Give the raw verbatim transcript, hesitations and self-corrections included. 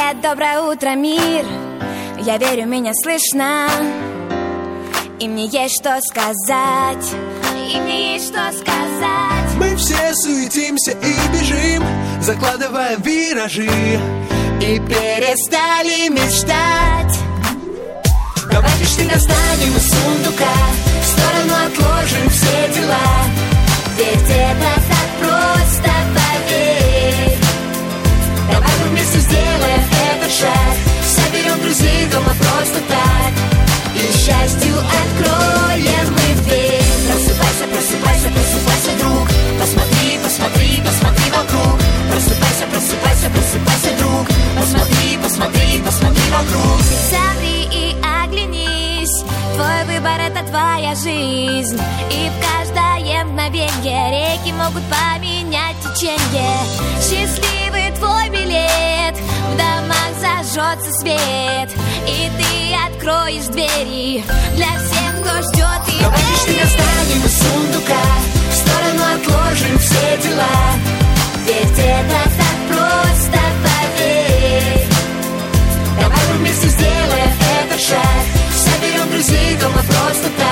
Привет, доброе утро, мир. Я верю, меня слышно. И мне есть что сказать. И мне есть что сказать. Мы все суетимся и бежим, закладываем виражи и перестали мечтать. Давай мечты достанем из сундука, в сторону отложим все дела. Ведь это так просто, поверь. Давай мы вместе сделаем этот шаг, соберем друзей дома просто так, и счастью откроем мы дверь. Просыпайся, просыпайся, просыпайся, друг. Посмотри, посмотри, посмотри вокруг. Просыпайся, просыпайся, просыпайся, друг. Посмотри, посмотри, посмотри вокруг. Замри и оглянись. Твой выбор — это твоя жизнь. И в каждое мгновенье реки могут поменять течение. Счастливый твой билет, в домах зажжется свет, и ты откроешь двери для всех, кто ждет и верит. Давай мечты достанем из сундука, в сторону отложим все дела. Ведь это так просто, поверь. Давай мы вместе сделаем этот шаг, соберем друзей дома просто так.